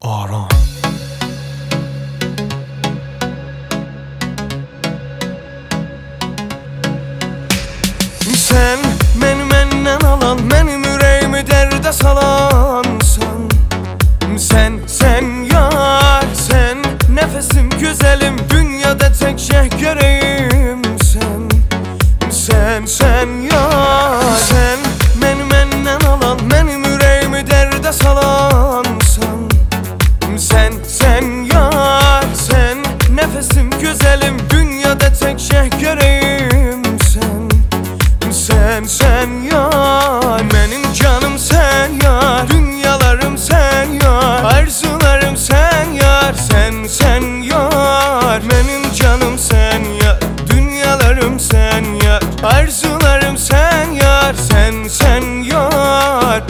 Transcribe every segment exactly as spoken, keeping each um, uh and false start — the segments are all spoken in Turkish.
Aram. Sen məni məndən alan, mənim ürəyimi dərdə salansan. Sen, sen yar, sen nefesim güzelim, dünyada tek şey göreyim sen. Sen, sen yar, sen məni məndən alan, mənim ürəyimi dərdə salansan. Sen, sen yar, sen nefesim güzelim, dünyada tek şey göreyim sen. Sen, sen yar, benim canım sen yar, dünyalarım sen yar, arzularım sen yar. Sen, sen yar, benim canım sen yar, dünyalarım sen yar, arzularım sen yar. Sen, sen yar.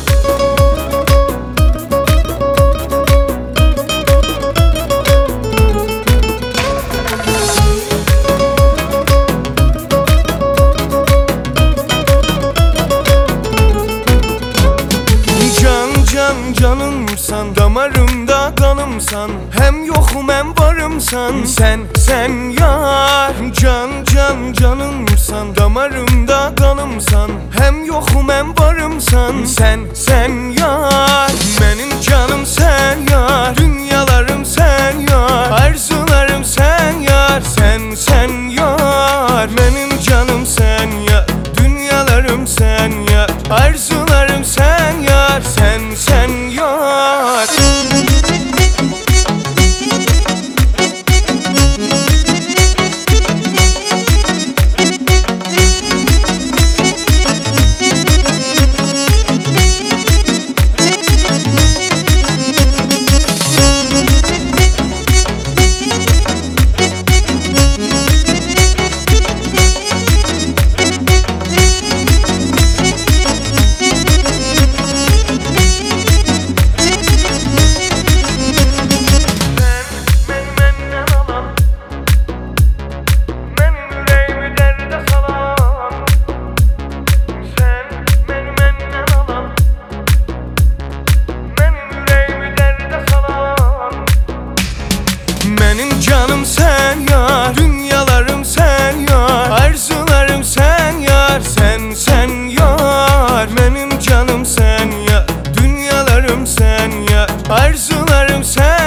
Can canımsan, damarımda kanımsan, hem yokum hem varımsan. Sen, sen yar, can can canımsan, damarımda kanımsan, hem yokum hem varımsan. Sen, sen yar, benim canım sen yar, dünyalarım sen yar, arzularım sen yar. Sen, sen yar, benim canım sen yar, dünyalarım sen yar, arzularım sen yar. Sen, sen yar. Benim canım sen yar, dünyalarım sen yar, arzularım sen yar. Sen, sen yar, benim canım sen yar, dünyalarım sen yar, arzularım sen